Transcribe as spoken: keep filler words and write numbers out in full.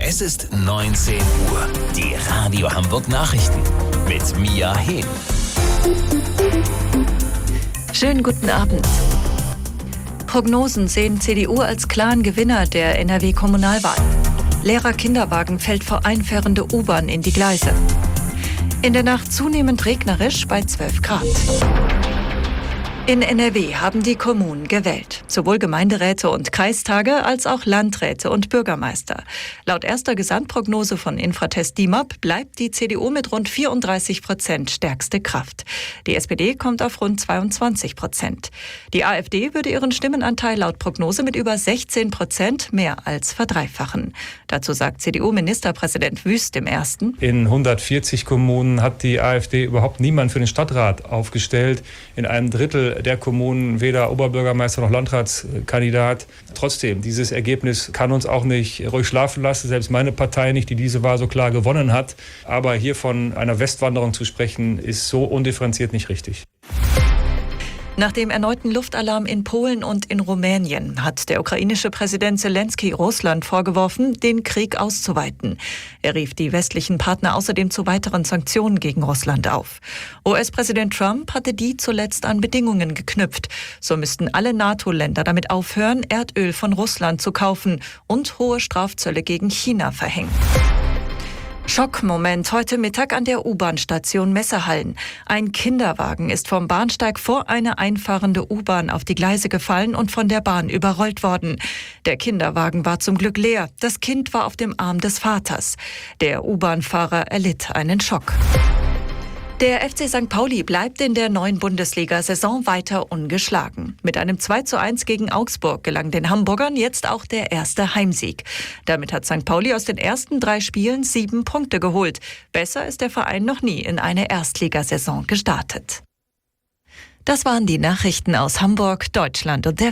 Es ist neunzehn Uhr. Die Radio Hamburg Nachrichten mit Mia Hehn. Schönen guten Abend. Prognosen sehen C D U als klaren Gewinner der N R W-Kommunalwahl. Leerer Kinderwagen fällt vor einfahrende U-Bahn in die Gleise. In der Nacht zunehmend regnerisch bei zwölf Grad. In N R W haben die Kommunen gewählt. Sowohl Gemeinderäte und Kreistage als auch Landräte und Bürgermeister. Laut erster Gesamtprognose von Infratest D I M A P bleibt die C D U mit rund vierunddreißig Prozent stärkste Kraft. Die S P D kommt auf rund zweiundzwanzig Prozent. Die AfD würde ihren Stimmenanteil laut Prognose mit über sechzehn Prozent mehr als verdreifachen. Dazu sagt C D U-Ministerpräsident Wüst im Ersten: In hundertvierzig Kommunen hat die AfD überhaupt niemand für den Stadtrat aufgestellt. In einem Drittel der Kommunen weder Oberbürgermeister noch Landratskandidat. Trotzdem, dieses Ergebnis kann uns auch nicht ruhig schlafen lassen, selbst meine Partei nicht, die diese Wahl so klar gewonnen hat. Aber hier von einer Westwanderung zu sprechen, ist so undifferenziert nicht richtig. Nach dem erneuten Luftalarm in Polen und in Rumänien hat der ukrainische Präsident Selenskyj Russland vorgeworfen, den Krieg auszuweiten. Er rief die westlichen Partner außerdem zu weiteren Sanktionen gegen Russland auf. U S-Präsident Trump hatte die zuletzt an Bedingungen geknüpft. So müssten alle NATO-Länder damit aufhören, Erdöl von Russland zu kaufen und hohe Strafzölle gegen China verhängen. Schockmoment heute Mittag an der U-Bahn-Station Messerhallen. Ein Kinderwagen ist vom Bahnsteig vor eine einfahrende U-Bahn auf die Gleise gefallen und von der Bahn überrollt worden. Der Kinderwagen war zum Glück leer. Das Kind war auf dem Arm des Vaters. Der U-Bahn-Fahrer erlitt einen Schock. Der F C Sankt Pauli bleibt in der neuen Bundesliga-Saison weiter ungeschlagen. Mit einem zwei zu eins gegen Augsburg gelang den Hamburgern jetzt auch der erste Heimsieg. Damit hat Sankt Pauli aus den ersten drei Spielen sieben Punkte geholt. Besser ist der Verein noch nie in eine Erstligasaison gestartet. Das waren die Nachrichten aus Hamburg, Deutschland und der